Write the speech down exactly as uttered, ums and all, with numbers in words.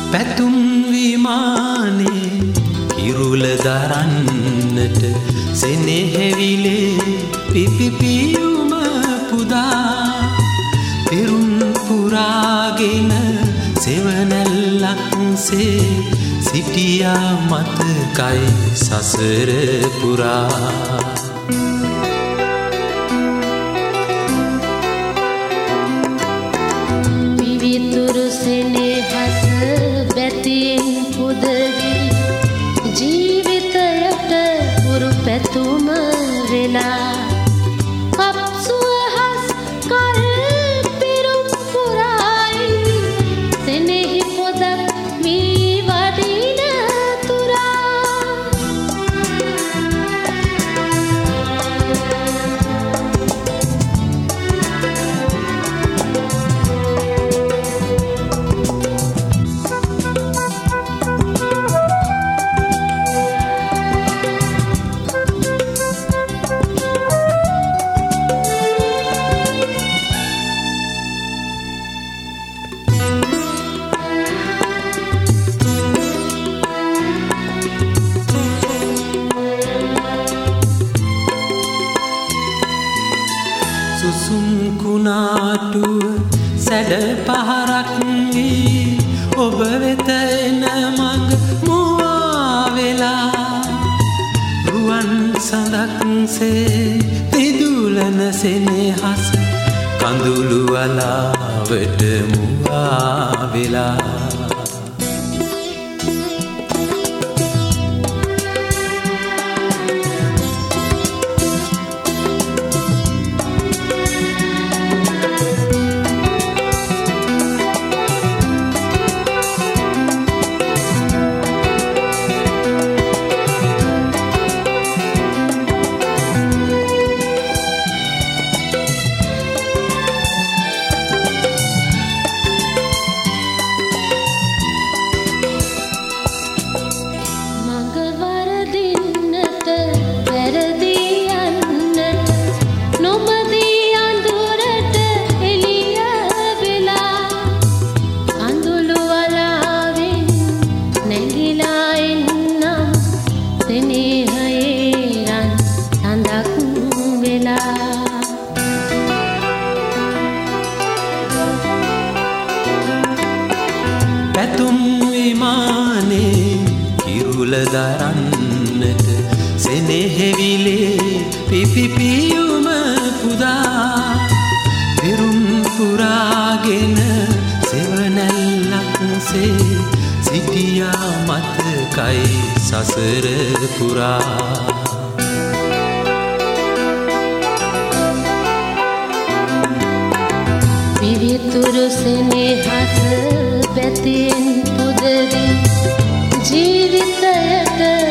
පැතුම් විමානේ කිරුල දරන්නට සෙනෙහෙවිලේ පිපිපියුම පුදා පෙරුම් පුරාගෙන සෙවනැල්ලක්සේ සිටියා මතකයි සසර පුරා විවිතුරු සෙනෙහස බැතියෙන් පුදවි ජීවිතයට පුරු පැතුම වෙලා කප්සුවහස් කල් පිරුම් පුරායි සෙනෙහි පොදක් වී වඩින තුරා සුසුම් කුණාටුව සැඩ පහරක් වී ඔබ වෙත එන මඟ මුවා වෙලා රුවන් සඳක්සේ තිදුලන සෙනෙහස කඳුළු වලාවට මුවා වෙලා පැතුම් විමානේ කිරුල දරන්නට සෙනෙහෙවිලේ පිපිපියුම පුදා පෙරුම් පුරාගෙන සෙවනැල්ලක්සේ සිටියා මතකයි සසර පුරා විවිතුරු සෙනෙහස බැතියෙන් පුදවි ජීවිතයට